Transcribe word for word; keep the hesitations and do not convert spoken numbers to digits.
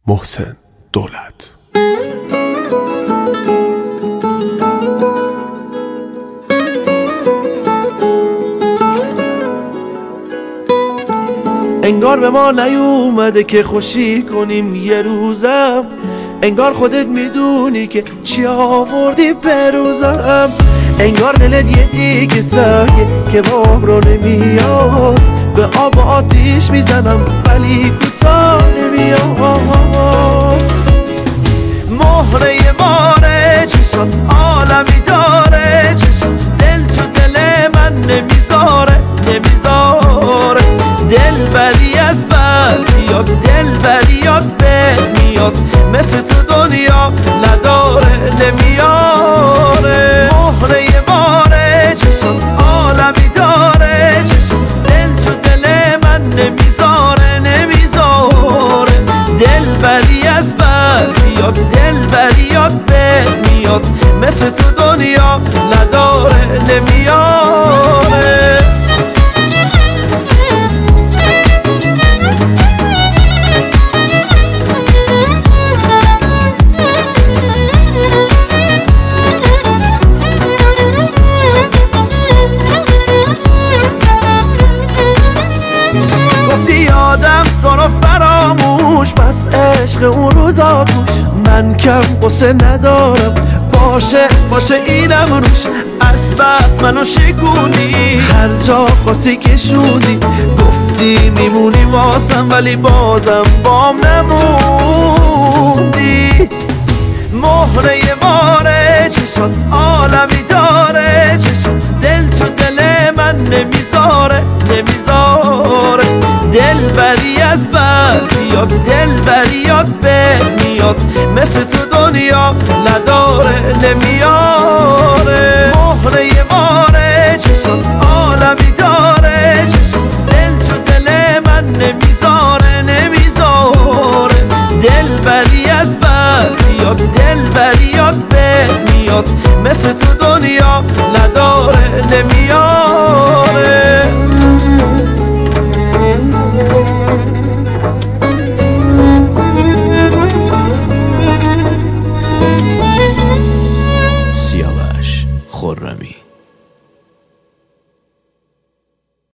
محسن دولت. انگار به ما نیومده که خوشی کنیم یه روزم، انگار خودت میدونی که چی آوردی به روزم، انگار دلت یه دیگه سایه که بام رو نمیاد، به آب و آتیش میزنم ولی کوتاه نمیاد. مهره ماره چشات عالمی داره، چشات دل تو دل من نمیذاره نمیذاره، دل بری از بس بیاد، دل بریاد به میاد، مثل تو دنیا نداره نمیاره. مهره ماره چشات عالمی داره، چشات دل تو دل من نمیذاره نمیذاره، دل بری از بس بیاد، دل بریاد به میاد، مثل تو دنیا نداره نمیاره. یادم تو رو فراموش، پس عشق اون روزا گوش، من کم قصه ندارم، باشه باشه اینم روش، از بس منو شکوندی، هر جا خواستی کشوندی، گفتی میمونی واسم ولی بازم بام نموندی. مهره ماره چشات عالمی داره، چشات دل تو دل من نمیذاره نمیذاره، دل بری از بس بیاد، دل بریاد به میاد، مثل تو دنیا نداره نمیاره. مهره ماره چشات عالمی داره، چشات دل تو دل من نمیذاره نمیذاره، دل بری از بس بیاد، دل بریاد به میاد، مثل تو دنیا نداره نمیاره.